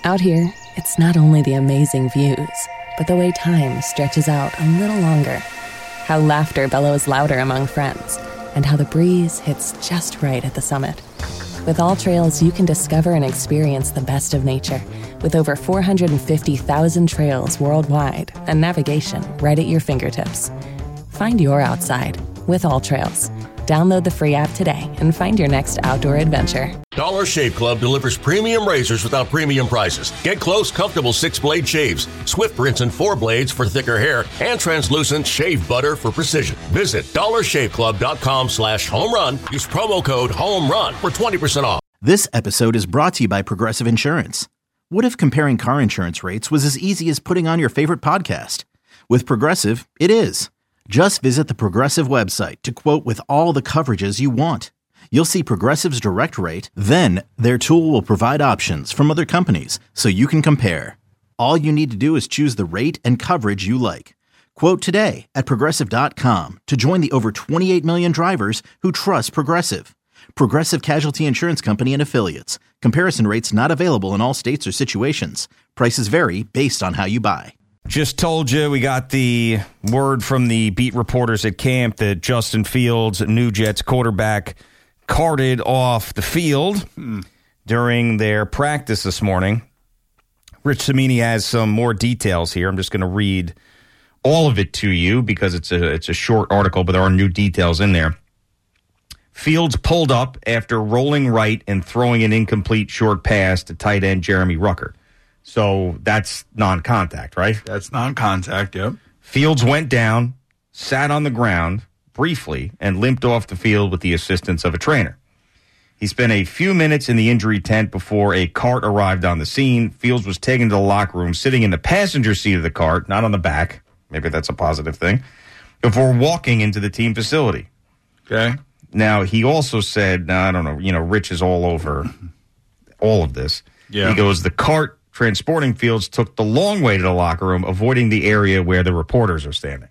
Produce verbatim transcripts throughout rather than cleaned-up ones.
Out here, it's not only the amazing views, but the way time stretches out a little longer. How laughter bellows louder among friends, and how the breeze hits just right at the summit. With All Trails, you can discover and experience the best of nature with over four hundred fifty thousand trails worldwide and navigation right at your fingertips. Find your outside with All Trails. Download the free app today and find your next outdoor adventure. Dollar Shave Club delivers premium razors without premium prices. Get close, comfortable six-blade shaves, swift rinse and four blades for thicker hair, and translucent shave butter for precision. Visit dollar shave club dot com slash home run. Use promo code HOMERUN for twenty percent off. This episode is brought to you by Progressive Insurance. What if comparing car insurance rates was as easy as putting on your favorite podcast? With Progressive, it is. Just visit the Progressive website to quote with all the coverages you want. You'll see Progressive's direct rate, then their tool will provide options from other companies so you can compare. All you need to do is choose the rate and coverage you like. Quote today at progressive dot com to join the over twenty-eight million drivers who trust Progressive. Progressive Casualty Insurance Company and Affiliates. Comparison rates not available in all states or situations. Prices vary based on how you buy. Just told you we got the word from the beat reporters at camp that Justin Fields, new Jets quarterback, carted off the field mm. during their practice this morning. Rich Cimini has some more details here. I'm just going to read all of it to you because it's a it's a short article, but there are new details in there. Fields pulled up after rolling right and throwing an incomplete short pass to tight end Jeremy Ruckert. So that's non-contact, right? That's non-contact, yep. Fields went down, sat on the ground briefly, and limped off the field with the assistance of a trainer. He spent a few minutes in the injury tent before a cart arrived on the scene. Fields was taken to the locker room, sitting in the passenger seat of the cart, not on the back. Maybe that's a positive thing. Before walking into the team facility. Okay. Now, he also said, now, I don't know, you know, Rich is all over all of this. Yeah. He goes, the cart transporting Fields took the long way to the locker room, avoiding the area where the reporters are standing.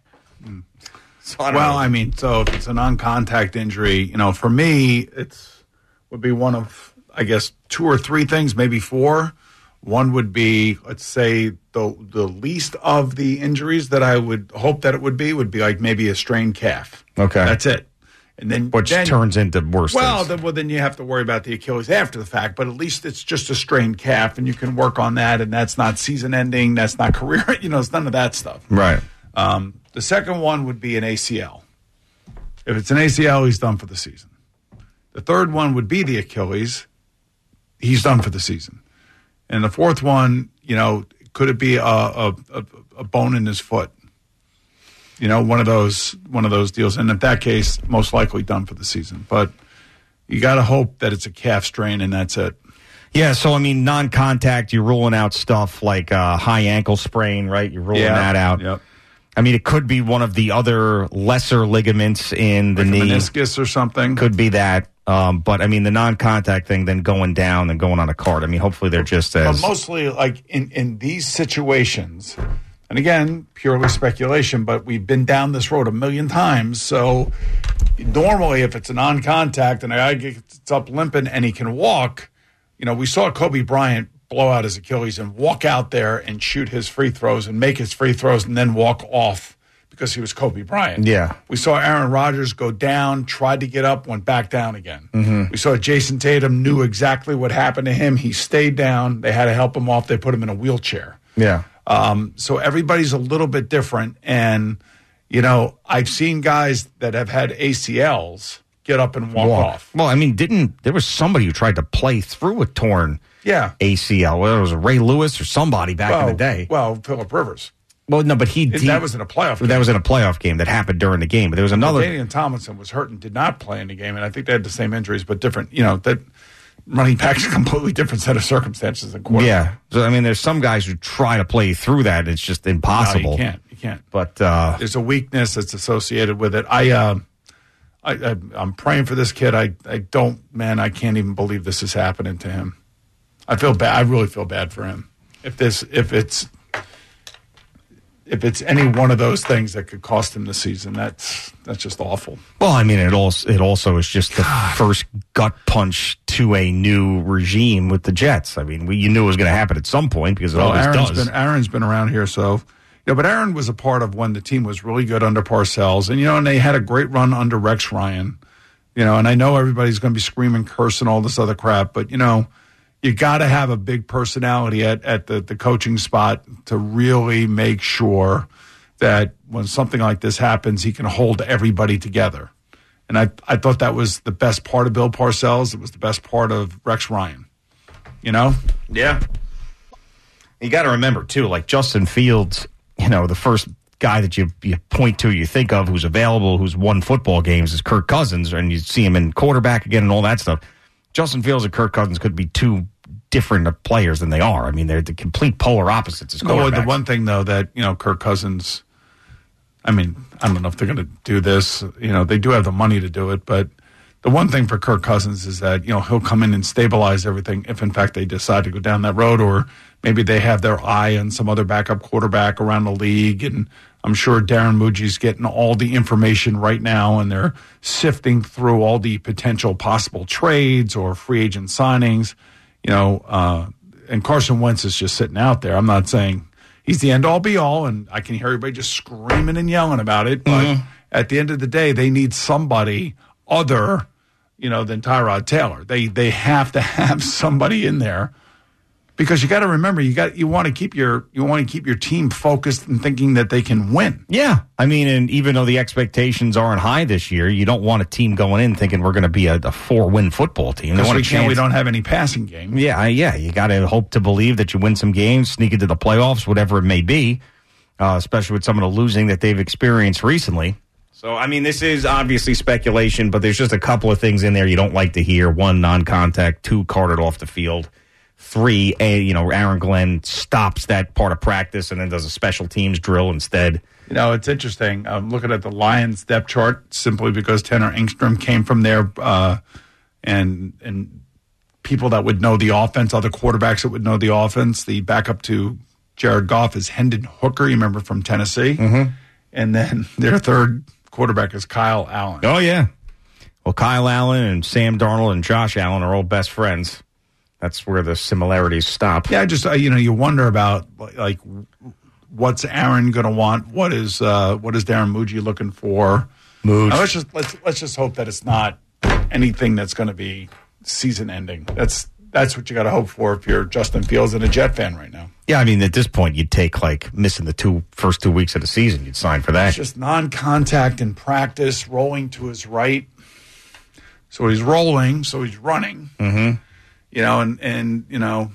So I well, know. I mean, so if it's a non-contact injury, you know, for me, it's would be one of, I guess, two or three things, maybe four. One would be, let's say, the the least of the injuries that I would hope that it would be would be like maybe a strained calf. Okay, that's it. And then which then, turns into worse well, things. Then, well, then you have to worry about the Achilles after the fact. But at least it's just a strained calf, and you can work on that. And that's not season ending. That's not career. You know, it's none of that stuff. Right. Um, the second one would be an A C L. If it's an A C L, he's done for the season. The third one would be the Achilles. He's done for the season. And the fourth one, you know, could it be a, a, a, a bone in his foot? You know, one of those one of those deals. And in that case, most likely done for the season. But you got to hope that it's a calf strain and that's it. Yeah, so, I mean, non-contact, you're ruling out stuff like a high ankle sprain, right? You're ruling yeah. that out. Yep. I mean, it could be one of the other lesser ligaments in the like knee. Meniscus or something. Could be that. Um, but, I mean, the non-contact thing, then going down and going on a cart. I mean, hopefully they're just as... But mostly, like, in, in these situations, and again, purely speculation, but we've been down this road a million times, so normally if it's a non-contact and a guy gets up limping and he can walk, you know, we saw Kobe Bryant blow out his Achilles and walk out there and shoot his free throws and make his free throws and then walk off because he was Kobe Bryant. Yeah. We saw Aaron Rodgers go down, tried to get up, went back down again. Mm-hmm. We saw Jason Tatum, knew exactly what happened to him. He stayed down. They had to help him off. They put him in a wheelchair. Yeah. Um, so everybody's a little bit different. And, you know, I've seen guys that have had A C Ls get up and walk, walk. off. Well, I mean, didn't there was somebody who tried to play through a torn yeah. A C L? Well, it was Ray Lewis or somebody back well, in the day. Well, Phillip Rivers. Well, no, but he, he that was in a playoff game. That was in a playoff game that happened during the game. But there was another. Damian Tomlinson was hurt and did not play in the game, and I think they had the same injuries, but different. You know, that running back's a completely different set of circumstances than quarterback. Yeah, so I mean, there's some guys who try to play through that. And it's just impossible. No, you can't. You can't. But uh, there's a weakness that's associated with it. I, uh, I, I, I'm praying for this kid. I, I don't, man. I can't even believe this is happening to him. I feel bad. I really feel bad for him. If this, if it's. if it's any one of those things that could cost him the season, that's that's just awful. Well, I mean, it also it also is just the God. first gut punch to a new regime with the Jets. I mean, we, you knew it was going to happen at some point because it well, always Aaron's does. Been, Aaron's been around here, so yeah. But Aaron was a part of when the team was really good under Parcells, and you know, and they had a great run under Rex Ryan. You know, and I know everybody's going to be screaming, cursing, all this other crap, but you know. You got to have a big personality at, at the, the coaching spot to really make sure that when something like this happens, he can hold everybody together. And I, I thought that was the best part of Bill Parcells. It was the best part of Rex Ryan. You know? Yeah. You got to remember, too, like Justin Fields, you know, the first guy that you, you point to, you think of who's available, who's won football games is Kirk Cousins, and you see him in quarterback again and all that stuff. Justin Fields and Kirk Cousins could be two different players than they are. I mean, they're the complete polar opposites as quarterbacks. No, the one thing, though, that, you know, Kirk Cousins, I mean, I don't know if they're going to do this. You know, they do have the money to do it, but the one thing for Kirk Cousins is that, you know, he'll come in and stabilize everything if, in fact, they decide to go down that road, or maybe they have their eye on some other backup quarterback around the league. And I'm sure Darren Muji's getting all the information right now, and they're sifting through all the potential possible trades or free agent signings. You know, uh, and Carson Wentz is just sitting out there. I'm not saying he's the end-all, be-all, and I can hear everybody just screaming and yelling about it. But mm-hmm. at the end of the day, they need somebody other, you know, than Tyrod Taylor. They they have to have somebody in there. Because you got to remember, you got you want to keep your you want to keep your team focused and thinking that they can win. Yeah, I mean, and even though the expectations aren't high this year, you don't want a team going in thinking we're going to be a, a four-win football team. Because we can't, we don't have any passing game. Yeah, yeah, you got to hope to believe that you win some games, sneak into the playoffs, whatever it may be. Uh, especially with some of the losing that they've experienced recently. So, I mean, this is obviously speculation, but there's just a couple of things in there you don't like to hear. One, non-contact. Two, carted off the field. Three, a, you know, Aaron Glenn stops that part of practice and then does a special teams drill instead. You know, it's interesting. I'm looking at the Lions depth chart simply because Tanner Engstrom came from there, uh, and and people that would know the offense, other quarterbacks that would know the offense. The backup to Jared Goff is Hendon Hooker, you remember, from Tennessee. Mm-hmm. And then their third quarterback is Kyle Allen. Oh, yeah. Well, Kyle Allen and Sam Darnold and Josh Allen are all best friends. That's where the similarities stop. Yeah, just uh, you know, you wonder about like what's Aaron going to want? What is uh, what is Darren Muji looking for? Muji. Now, let's just let's let's just hope that it's not anything that's going to be season ending. That's that's what you got to hope for if you're Justin Fields and a Jet fan right now. Yeah, I mean, at this point, you'd take like missing the two first two weeks of the season. You'd sign for that. It's just non-contact in practice, rolling to his right. So he's rolling, so he's running. Mm-hmm. You know, and, and, you know,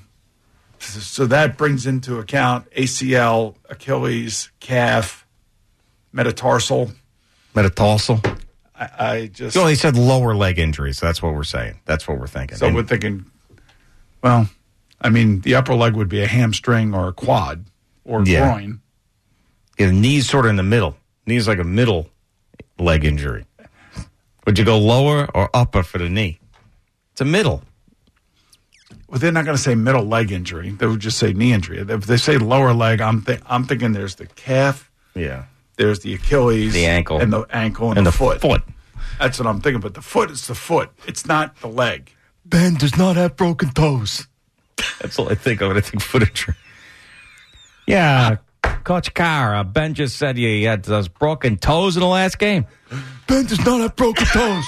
so that brings into account A C L, Achilles, calf, metatarsal. Metatarsal? I, I just. So he said lower leg injury, so that's what we're saying. That's what we're thinking. So and, we're thinking, well, I mean, the upper leg would be a hamstring or a quad or yeah. groin. Yeah, the knee's sort of in the middle. Knee's like a middle leg injury. Would you go lower or upper for the knee? It's a middle. Well, they're not going to say middle leg injury. They would just say knee injury. If they say lower leg, I'm th- I'm thinking there's the calf. Yeah. There's the Achilles. The ankle. And the ankle and, and the, the foot. foot. That's what I'm thinking. But the foot is the foot. It's not the leg. Ben does not have broken toes. That's all I think of when I think foot injury. Yeah, Coach Carr, uh, Ben just said he had those broken toes in the last game. Ben does not have broken toes.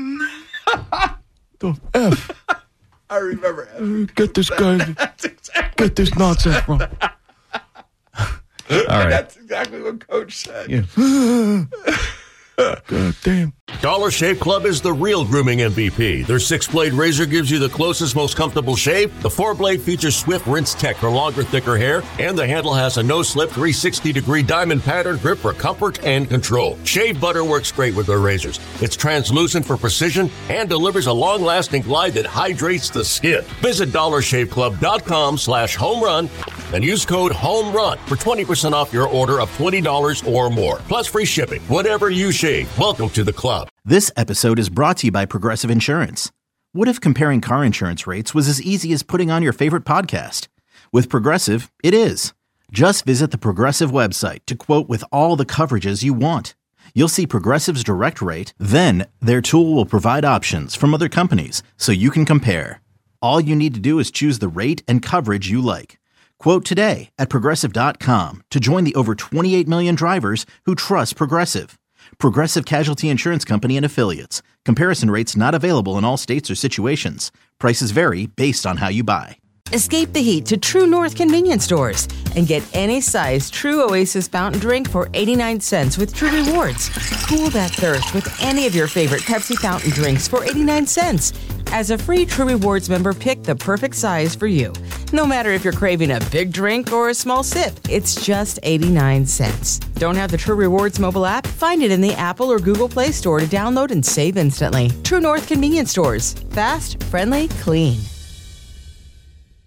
The F. I remember. Uh, get this guy. Exactly get this nonsense from. All right. That's exactly what Coach said. Yeah. God damn. Dollar Shave Club is the real grooming M V P. Their six-blade razor gives you the closest, most comfortable shave. The four-blade features Swift Rinse Tech for longer, thicker hair. And the handle has a no-slip three sixty degree diamond pattern grip for comfort and control. Shave butter works great with their razors. It's translucent for precision and delivers a long-lasting glide that hydrates the skin. Visit dollar shave club dot com slash home run and use code HOMERUN for twenty percent off your order of twenty dollars or more. Plus free shipping. Whatever you shave. Welcome to the club. This episode is brought to you by Progressive Insurance. What if comparing car insurance rates was as easy as putting on your favorite podcast? With Progressive, it is. Just visit the Progressive website to quote with all the coverages you want. You'll see Progressive's direct rate, then their tool will provide options from other companies so you can compare. All you need to do is choose the rate and coverage you like. Quote today at Progressive dot com to join the over twenty-eight million drivers who trust Progressive. Progressive Casualty Insurance Company and Affiliates. Comparison rates not available in all states or situations. Prices vary based on how you buy. Escape the heat to True North convenience stores and get any size True Oasis fountain drink for eighty-nine cents with True Rewards. Cool that thirst with any of your favorite Pepsi fountain drinks for eighty-nine cents. As a free True Rewards member, pick the perfect size for you. No matter if you're craving a big drink or a small sip, it's just eighty-nine cents. Don't have the True Rewards mobile app? Find it in the Apple or Google Play Store to download and save instantly. True North convenience stores. Fast, friendly, clean.